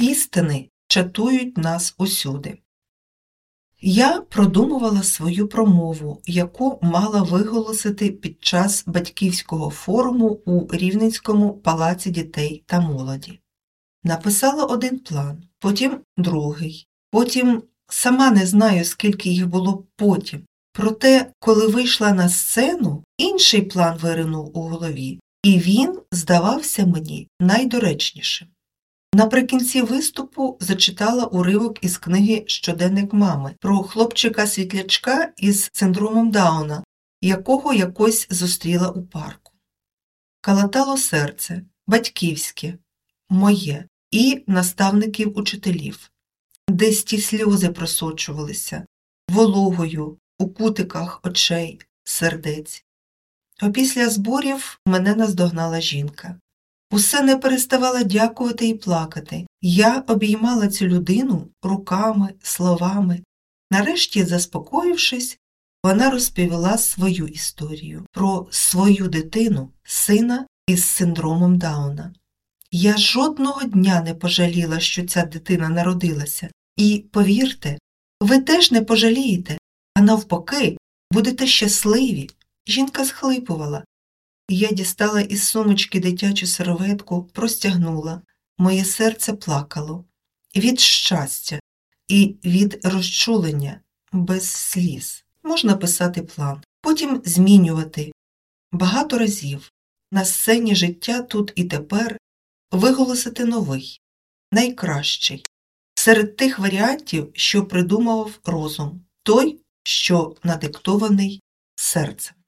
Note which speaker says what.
Speaker 1: Істини чатують нас усюди. Я продумувала свою промову, яку мала виголосити під час батьківського форуму у Рівненському палаці дітей та молоді. Написала один план, потім другий, потім сама не знаю, скільки їх було потім. Проте, коли вийшла на сцену, інший план виринув у голові, і він здавався мені найдоречнішим. Наприкінці виступу зачитала уривок із книги «Щоденник мами» про хлопчика-світлячка із синдромом Дауна, якого якось зустріла у парку. Калатало серце, батьківське, моє і наставників-учителів. Десь ті сльози просочувалися, вологою, у кутиках очей, сердець. Опісля зборів мене наздогнала жінка. Усе не переставала дякувати і плакати. Я обіймала цю людину руками, словами. Нарешті, заспокоївшись, вона розповіла свою історію про свою дитину, сина із синдромом Дауна. Я жодного дня не пожаліла, що ця дитина народилася. І, повірте, ви теж не пожалієте, а навпаки, будете щасливі. Жінка схлипувала. Я дістала із сумочки дитячу серветку, простягнула. Моє серце плакало. Від щастя і від розчулення, без сліз. Можна писати план, потім змінювати. Багато разів. На сцені життя тут і тепер виголосити новий, найкращий. Серед тих варіантів, що придумав розум. Той, що надиктований серцем.